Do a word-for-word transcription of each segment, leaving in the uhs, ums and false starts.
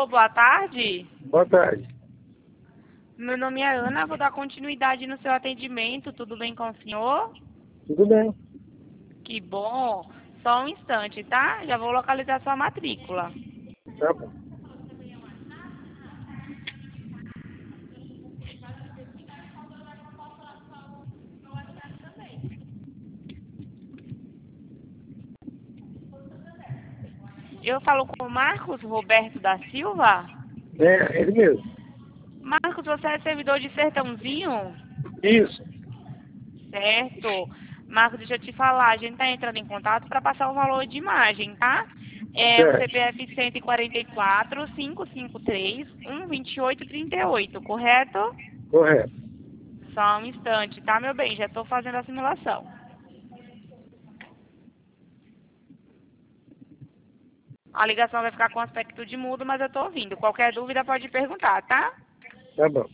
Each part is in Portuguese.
Alô, boa tarde. Boa tarde. Meu nome é Ana, vou dar continuidade no seu atendimento. Tudo bem com o senhor? Tudo bem? Que bom. Só um instante, tá? Já vou localizar sua matrícula. Tá bom. Eu falo com o Marcos Roberto da Silva. É, ele mesmo. Marcos, você é servidor de Sertãozinho? Isso. Certo. Marcos, deixa eu te falar, a gente tá entrando em contato para passar o valor de imagem, tá? É o Certo. C P F cento e quarenta e quatro, quinhentos e cinquenta e três, cento e vinte e oito, trinta e oito, correto? Correto. Só um instante, tá, meu bem? Já estou fazendo a simulação. A ligação vai ficar com aspecto de mudo, mas eu estou ouvindo. Qualquer dúvida pode perguntar, tá? Tá bom.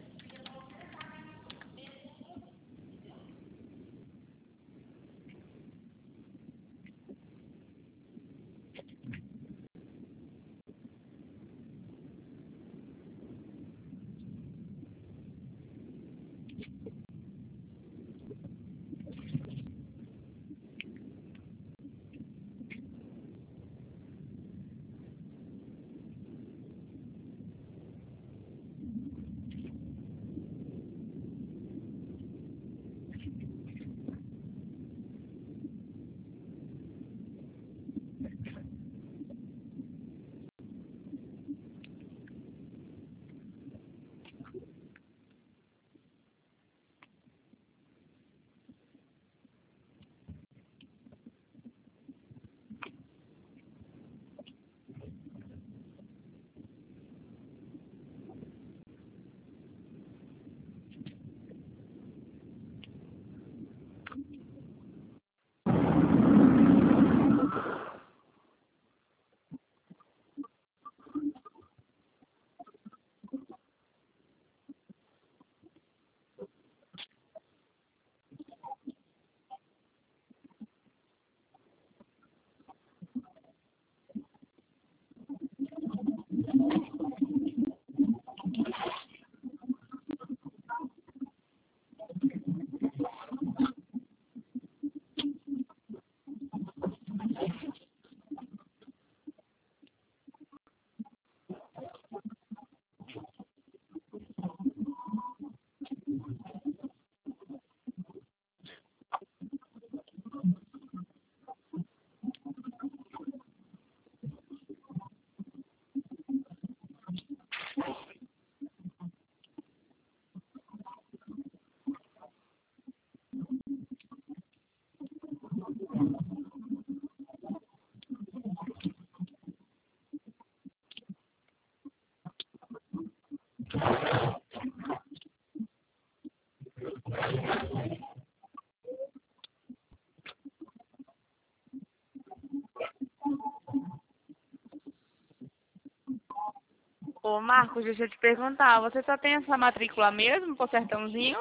Ô, Marcos, deixa eu te perguntar. Você só tem essa matrícula mesmo, por Sertãozinho?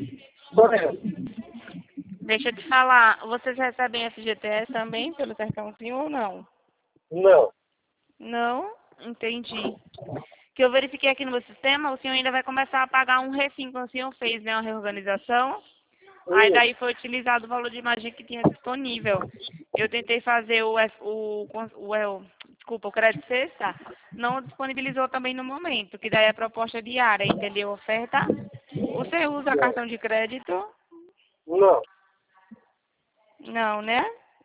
Correto. Deixa eu te falar. Vocês recebem F G T S também pelo Sertãozinho ou não? Não. Não? Entendi. Que eu verifiquei aqui no meu sistema, o senhor ainda vai começar a pagar um refim quando o senhor fez, né, uma reorganização. Aí Isso. daí foi utilizado o valor de imagem que tinha disponível. Eu tentei fazer o, F- o, o, o desculpa, o crédito sexta, não disponibilizou também no momento, que daí é proposta diária, entendeu? Oferta. Você usa Certo. cartão de crédito? Não. Não, né?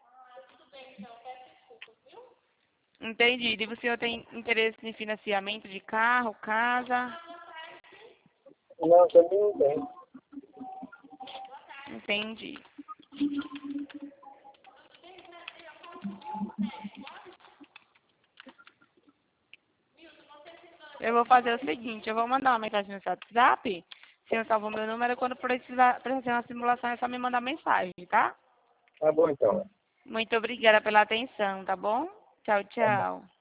Entendi. E o senhor tem interesse em financiamento de carro, casa? Não, também não tem. Entendi. Eu vou fazer o seguinte, eu vou mandar uma mensagem no seu WhatsApp. O senhor salvou meu número, quando precisar fazer uma simulação é só me mandar mensagem, tá? Tá bom, então. Muito obrigada pela atenção, tá bom? Tchau, Tá bom. tchau.